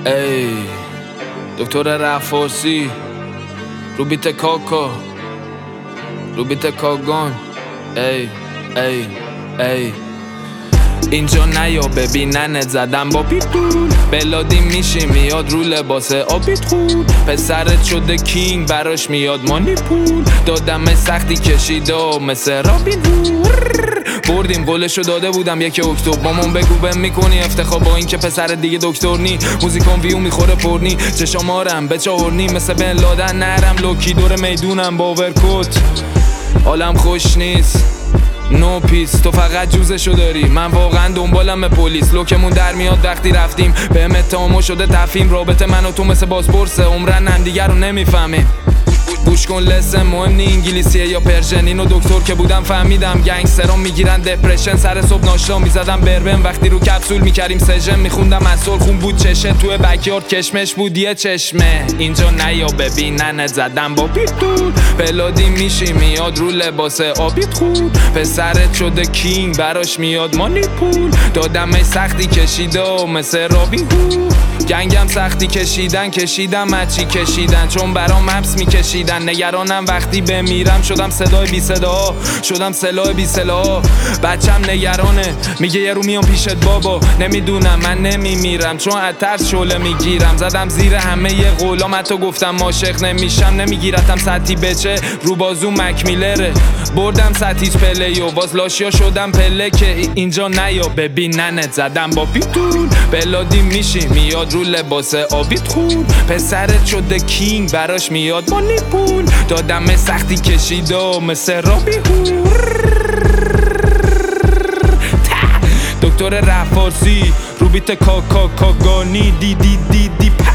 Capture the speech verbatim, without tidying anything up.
ای دکتر رفاسی رو بیت کاکا رو بیت کاگان ای ای ای اینجا نیا ببیننت زدم با پیتول بلادی میشی میاد رو لباس آبیت خود پسرت شده کینگ براش میاد مانی پول دادم سختی کشیده و مثل رابین بردیم قولشو داده بودم یک اکتبر بامون بگو بهم میکنی افتخار با این که پسر دیگه دکتر نی موزیکون ویو میخوره پرنی چشامارم به چهارنی مثل بن لادن نرم لوکی دور میدونم با ورکوت حالم خوش نیست نو پیس تو فقط جوزشو داری من واقعا دنبالم به پلیس لوکمون در میاد وقتی رفتیم به اتهامو شده تفهیم رابطه من و تو مثل بازپرسه عمرن هم دیگر رو نمیفهمیم گوش کن لسن مهم نی انگلیسیه یا پرژن اینو دکتر که بودم فهمیدم گنگسترام میگیرن دپرشن سر صبح ناشتا میزدم بربن وقتی رو کپسول میکردیم سژن میخوندم اصل خون بود چشه توی بکیارد کشمش بود یه چشمه اینجا نیا ببیننت زدم با پیتول بلادی میشی میاد رو لباس آبیت خود پسرت شده کینگ براش میاد مانی پول دادم سختی کشیده و مثل رابین هود گنگم سختی کشیدن کشیدم مچی کشیدن چون برام حبس میکشیدن نگرانم وقتی بمیرم شدم صدای بی صدا شدم سلاح بی سلاح بچم نگرانه میگه یه رو میام پیشت بابا نمیدونم من نمیمیرم چون از ترس شعله میگیرم زدم زیر همه ی قولام حتی گفتم عاشق نمیشم نمیگیرتم سطحی بچه رو بازو مکمیلره بردم سطحیچ پلیو باز لاشیا شدم پله که اینجا نیا ببیننت زدم با پیتول بلادی میشی میاد رو لباس آبیت خود پسرت شده کینگ براش میاد مانی پول دادم سختی کشیده و مثل رابی هود دکتر رفاسی رو بیت کاکا کاگانی دی دی دی دی